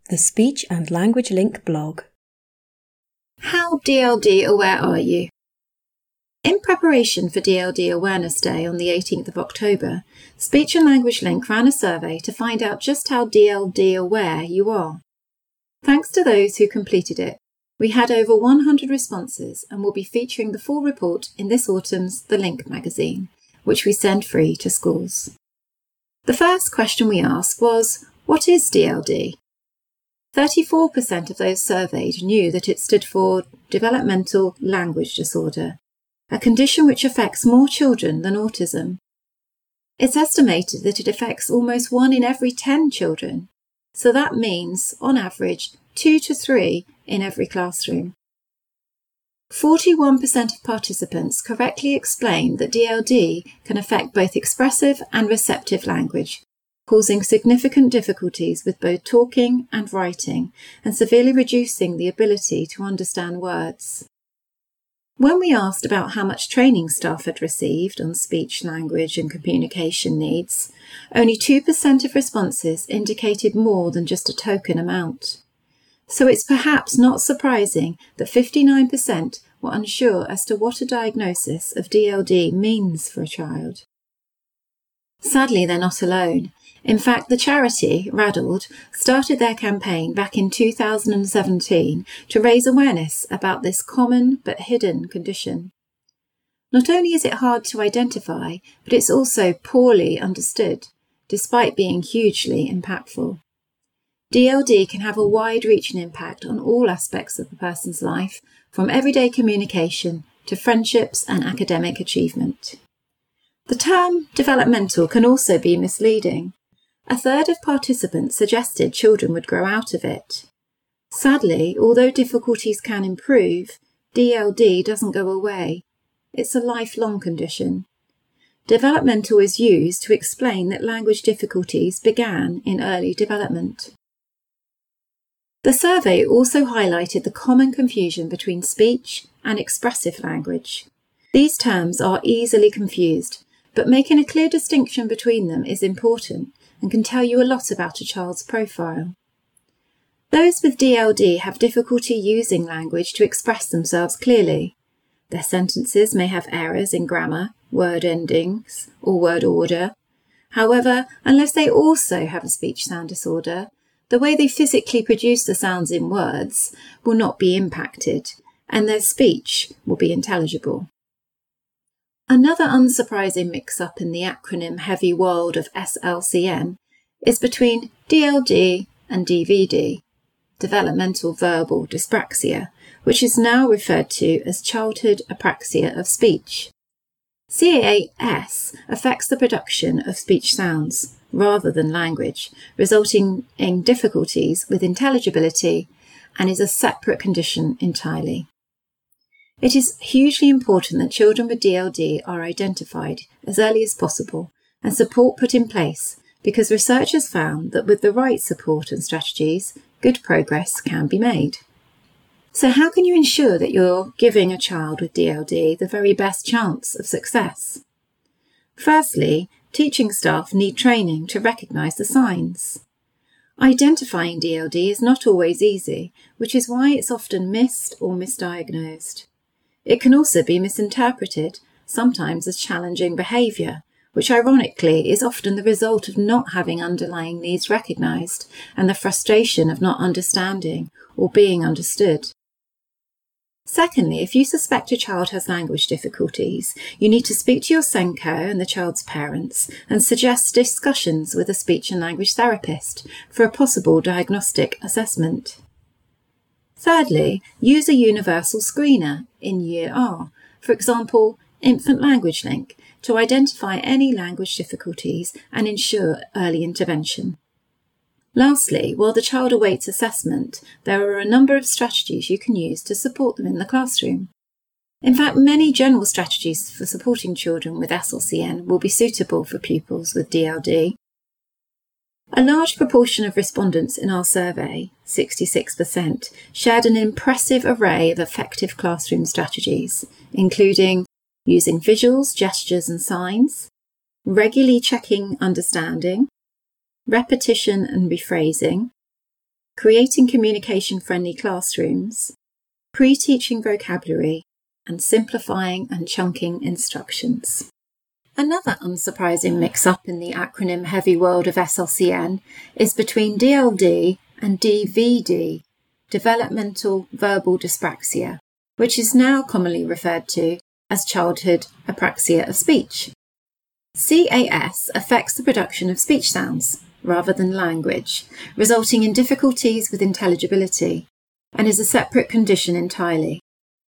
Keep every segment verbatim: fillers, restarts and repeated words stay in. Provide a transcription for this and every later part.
The Speech and Language Link blog. How D L D aware are you? In preparation for D L D Awareness Day on the eighteenth of October, Speech and Language Link ran a survey to find out just how D L D aware you are. Thanks to those who completed it, we had over one hundred responses and will be featuring the full report in this autumn's The Link magazine, which we send free to schools. The first question we asked was, what is D L D? thirty-four percent of those surveyed knew that it stood for Developmental Language Disorder, a condition which affects more children than autism. It's estimated that it affects almost one in every ten children, so that means, on average, two to three in every classroom. forty-one percent of participants correctly explained that D L D can affect both expressive and receptive language, causing significant difficulties with both talking and writing, and severely reducing the ability to understand words. When we asked about how much training staff had received on speech, language and communication needs, only two percent of responses indicated more than just a token amount. So it's perhaps not surprising that fifty-nine percent were unsure as to what a diagnosis of D L D means for a child. Sadly, they're not alone. In fact, the charity, Raddled, started their campaign back in two thousand seventeen to raise awareness about this common but hidden condition. Not only is it hard to identify, but it's also poorly understood, despite being hugely impactful. D L D can have a wide-reaching impact on all aspects of a person's life, from everyday communication to friendships and academic achievement. The term developmental can also be misleading. A third of participants suggested children would grow out of it. Sadly, although difficulties can improve, D L D doesn't go away. It's a lifelong condition. Developmental is used to explain that language difficulties began in early development. The survey also highlighted the common confusion between speech and expressive language. These terms are easily confused, but making a clear distinction between them is important and can tell you a lot about a child's profile. Those with D L D have difficulty using language to express themselves clearly. Their sentences may have errors in grammar, word endings, or word order. However, unless they also have a speech sound disorder, the way they physically produce the sounds in words will not be impacted, and their speech will be intelligible. Another unsurprising mix-up in the acronym-heavy world of S L C N is between D L D and D V D, Developmental Verbal Dyspraxia, which is now referred to as Childhood Apraxia of Speech. C A S affects the production of speech sounds rather than language, resulting in difficulties with intelligibility, and is a separate condition entirely. It is hugely important that children with D L D are identified as early as possible and support put in place, because research has found that with the right support and strategies, good progress can be made. So how can you ensure that you're giving a child with D L D the very best chance of success? Firstly, teaching staff need training to recognise the signs. Identifying D L D is not always easy, which is why it's often missed or misdiagnosed. It can also be misinterpreted, sometimes as challenging behaviour, which ironically is often the result of not having underlying needs recognised and the frustration of not understanding or being understood. Secondly, if you suspect a child has language difficulties, you need to speak to your SENCO and the child's parents and suggest discussions with a speech and language therapist for a possible diagnostic assessment. Thirdly, use a universal screener in Year R, for example, Infant Language Link, to identify any language difficulties and ensure early intervention. Lastly, while the child awaits assessment, there are a number of strategies you can use to support them in the classroom. In fact, many general strategies for supporting children with S L C N will be suitable for pupils with D L D. A large proportion of respondents in our survey, sixty-six percent, shared an impressive array of effective classroom strategies, including using visuals, gestures and signs, regularly checking understanding, repetition and rephrasing, creating communication-friendly classrooms, pre-teaching vocabulary, and simplifying and chunking instructions. Another unsurprising mix-up in the acronym-heavy world of S L C N is between D L D and D V D, developmental verbal dyspraxia, which is now commonly referred to as childhood apraxia of speech. C A S affects the production of speech sounds rather than language, resulting in difficulties with intelligibility, and is a separate condition entirely.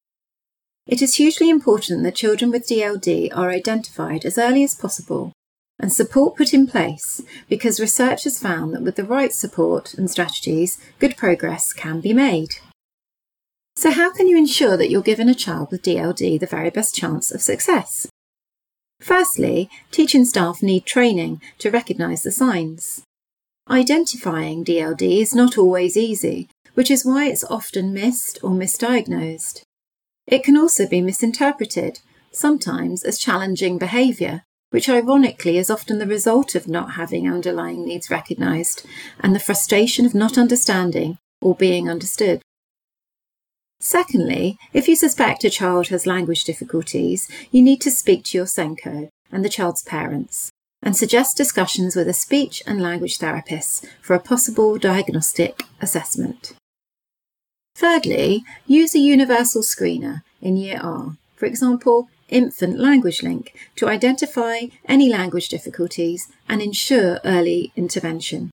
It is hugely important that children with D L D are identified as early as possible and support put in place, because research has found that with the right support and strategies, good progress can be made. So how can you ensure that you're giving a child with D L D the very best chance of success? Firstly, teaching staff need training to recognise the signs. Identifying D L D is not always easy, which is why it's often missed or misdiagnosed. It can also be misinterpreted, sometimes as challenging behaviour, which ironically is often the result of not having underlying needs recognised and the frustration of not understanding or being understood. Secondly, if you suspect a child has language difficulties, you need to speak to your SENCO and the child's parents and suggest discussions with a speech and language therapist for a possible diagnostic assessment. Thirdly, use a universal screener in Year R, for example, Infant Language Link, to identify any language difficulties and ensure early intervention.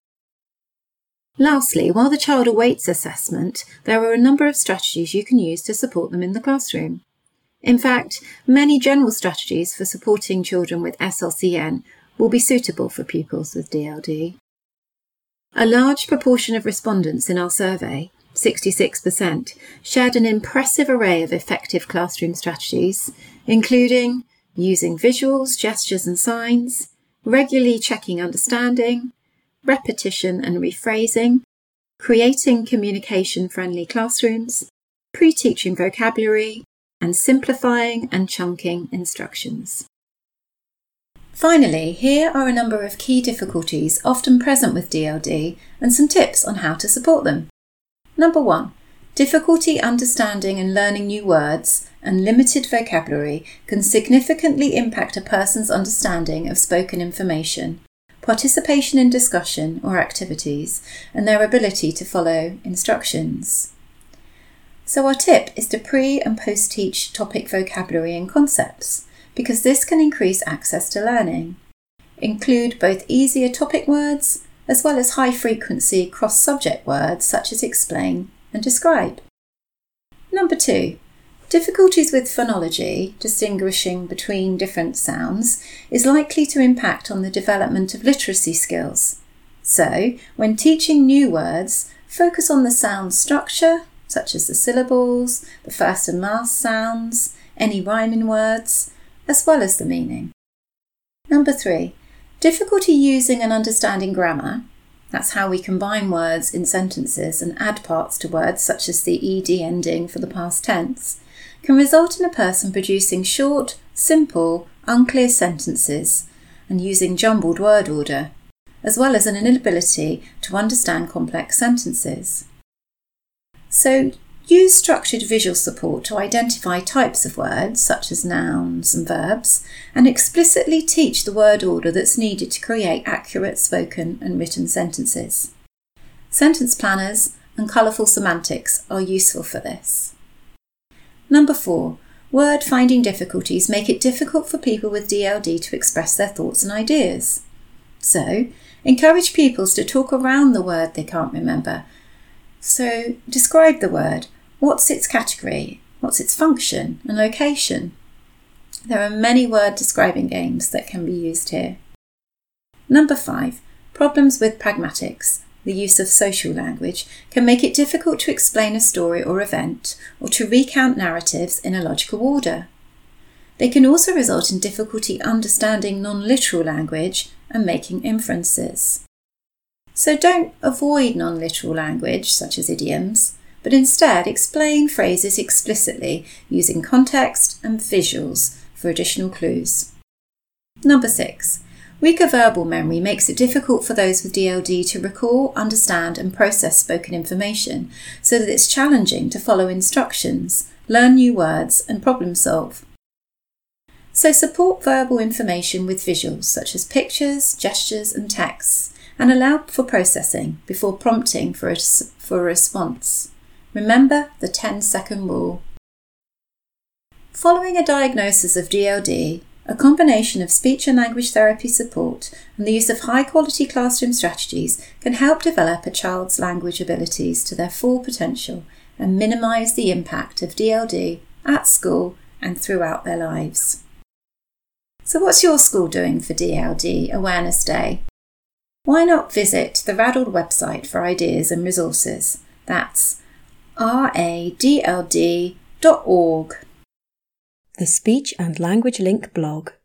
Lastly, while the child awaits assessment, there are a number of strategies you can use to support them in the classroom. In fact, many general strategies for supporting children with S L C N will be suitable for pupils with D L D. A large proportion of respondents in our survey, sixty-six percent, shared an impressive array of effective classroom strategies, including using visuals, gestures and signs, regularly checking understanding, repetition and rephrasing, creating communication-friendly classrooms, pre-teaching vocabulary, and simplifying and chunking instructions. Finally, here are a number of key difficulties often present with D L D and some tips on how to support them. Number one, difficulty understanding and learning new words and limited vocabulary can significantly impact a person's understanding of spoken information, participation in discussion or activities, and their ability to follow instructions. So our tip is to pre- and post-teach topic vocabulary and concepts, because this can increase access to learning. Include both easier topic words as well as high-frequency cross-subject words such as explain and describe. Number two, difficulties with phonology, distinguishing between different sounds, is likely to impact on the development of literacy skills. So, when teaching new words, focus on the sound structure, such as the syllables, the first and last sounds, any rhyming words, as well as the meaning. Number three, difficulty using and understanding grammar, that's how we combine words in sentences and add parts to words such as the ed ending for the past tense, can result in a person producing short, simple, unclear sentences and using jumbled word order, as well as an inability to understand complex sentences. So, use structured visual support to identify types of words, such as nouns and verbs, and explicitly teach the word order that's needed to create accurate spoken and written sentences. Sentence planners and colourful semantics are useful for this. Number four, word finding difficulties make it difficult for people with D L D to express their thoughts and ideas. So, encourage pupils to talk around the word they can't remember. So, describe the word. What's its category? What's its function and location? There are many word describing games that can be used here. Number five, problems with pragmatics, the use of social language, can make it difficult to explain a story or event or to recount narratives in a logical order. They can also result in difficulty understanding non-literal language and making inferences. So don't avoid non-literal language, such as idioms, but instead explain phrases explicitly using context and visuals for additional clues. Number six, Weaker verbal memory makes it difficult for those with D L D to recall, understand and process spoken information, so that it's challenging to follow instructions, learn new words and problem solve. So support verbal information with visuals such as pictures, gestures and texts, and allow for processing before prompting for a, for a response. Remember the ten second rule. Following a diagnosis of D L D, a combination of speech and language therapy support and the use of high-quality classroom strategies can help develop a child's language abilities to their full potential and minimise the impact of D L D at school and throughout their lives. So what's your school doing for D L D Awareness Day? Why not visit the Raddled website for ideas and resources? That's r a d l d dot org. The Speech and Language Link blog.